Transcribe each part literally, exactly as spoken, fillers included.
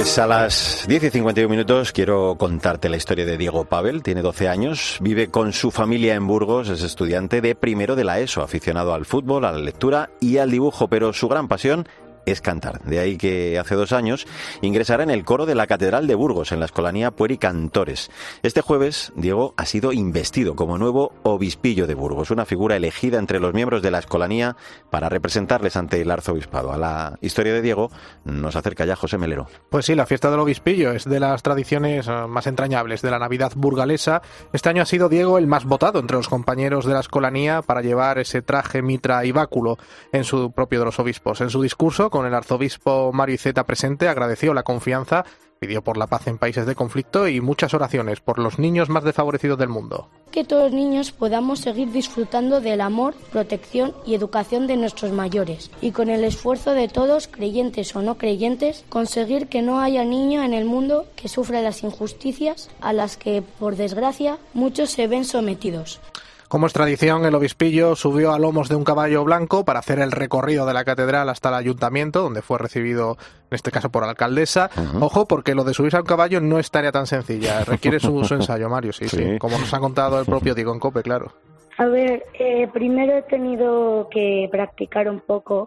Pues a las diez y cincuenta y uno minutos quiero contarte la historia de Diego Pavel. Tiene doce años, vive con su familia en Burgos, es estudiante de primero de la ESO, aficionado al fútbol, a la lectura y al dibujo, pero su gran pasión es cantar. De ahí que hace dos años ingresará en el coro de la Catedral de Burgos, en la Escolanía Pueri Cantores. Este jueves, Diego ha sido investido como nuevo obispillo de Burgos, una figura elegida entre los miembros de la Escolanía para representarles ante el arzobispado. A la historia de Diego nos acerca ya José Melero. Pues sí, la fiesta del obispillo es de las tradiciones más entrañables de la Navidad burgalesa. Este año ha sido Diego el más votado entre los compañeros de la Escolanía para llevar ese traje, mitra y báculo en su propio de los obispos. En su discurso, con el arzobispo Mario Iceta presente, agradeció la confianza, pidió por la paz en países de conflicto y muchas oraciones por los niños más desfavorecidos del mundo. Que todos los niños podamos seguir disfrutando del amor, protección y educación de nuestros mayores y con el esfuerzo de todos, creyentes o no creyentes, conseguir que no haya niño en el mundo que sufra las injusticias a las que, por desgracia, muchos se ven sometidos. Como es tradición, el obispillo subió a lomos de un caballo blanco para hacer el recorrido de la catedral hasta el ayuntamiento, donde fue recibido, en este caso, por la alcaldesa. Uh-huh. Ojo, porque lo de subirse a un caballo no es tarea tan sencilla, requiere su, su ensayo, Mario, sí, sí, sí, como nos ha contado el propio Diego en COPE, claro. A ver, eh, primero he tenido que practicar un poco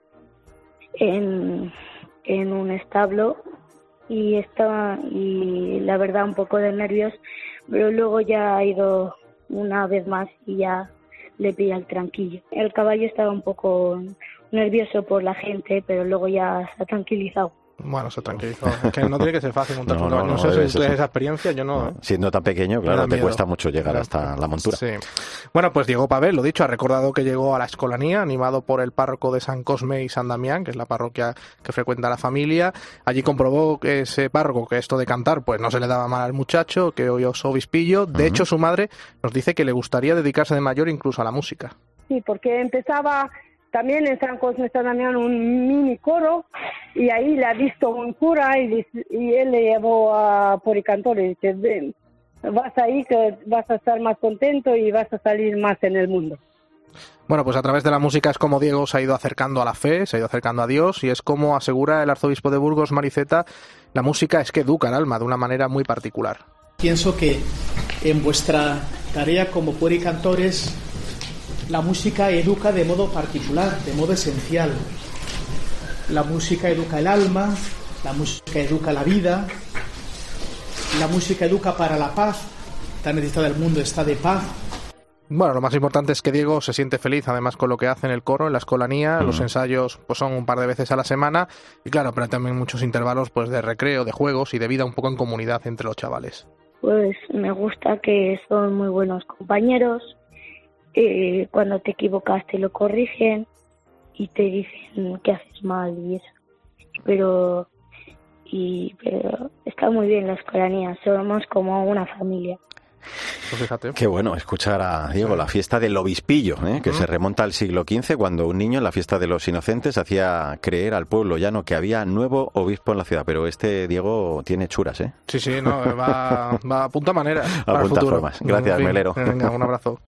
en, en un establo y estaba, y la verdad, un poco de nervios, pero luego ya ha ido una vez más y ya le pilla el tranquillo. El caballo estaba un poco nervioso por la gente, pero luego ya se ha tranquilizado. Bueno, se tranquilizó. Es que no tiene que ser fácil montar no, un caballo. No, no, no, no sé si ser... esa experiencia, yo no... no. Siendo tan pequeño, claro, te cuesta mucho llegar hasta la montura. Sí. Bueno, pues Diego Pavel, lo dicho, ha recordado que llegó a la Escolanía, animado por el párroco de San Cosme y San Damián, que es la parroquia que frecuenta la familia. Allí comprobó que ese párroco, que esto de cantar, pues no se le daba mal al muchacho, que hoy es obispillo. De uh-huh. hecho, su madre nos dice que le gustaría dedicarse de mayor incluso a la música. Sí, porque empezaba... También en San Cosme San Damián un mini coro y ahí le ha visto un cura y, y él le llevó a Pueri Cantores y dice, ven, vas ahí que vas a estar más contento y vas a salir más en el mundo. Bueno, pues a través de la música es como Diego se ha ido acercando a la fe, se ha ido acercando a Dios y es como asegura el arzobispo de Burgos, Mario Iceta, la música es que educa al alma de una manera muy particular. Pienso que en vuestra tarea como Pueri Cantores la música educa de modo particular, de modo esencial. La música educa el alma, la música educa la vida, la música educa para la paz. Tan necesitada el mundo está de paz. Bueno, lo más importante es que Diego se siente feliz, además con lo que hace en el coro, en la escolanía. Mm. Los ensayos pues son un par de veces a la semana y claro, pero también muchos intervalos pues de recreo, de juegos y de vida un poco en comunidad entre los chavales. Pues me gusta que son muy buenos compañeros. Eh, cuando te equivocas te lo corrigen y te dicen que haces mal y eso, pero y pero está muy bien la escolanía, somos como una familia. Pues fíjate. Qué bueno escuchar a Diego, la fiesta del obispillo, ¿eh? que uh-huh. se remonta al siglo quince, cuando un niño en la fiesta de los inocentes hacía creer al pueblo llano que había nuevo obispo en la ciudad, pero este Diego tiene churas, ¿eh? Sí, sí, no, va, va a punta manera. A punta formas. Gracias, en fin, Melero. Venga, un abrazo.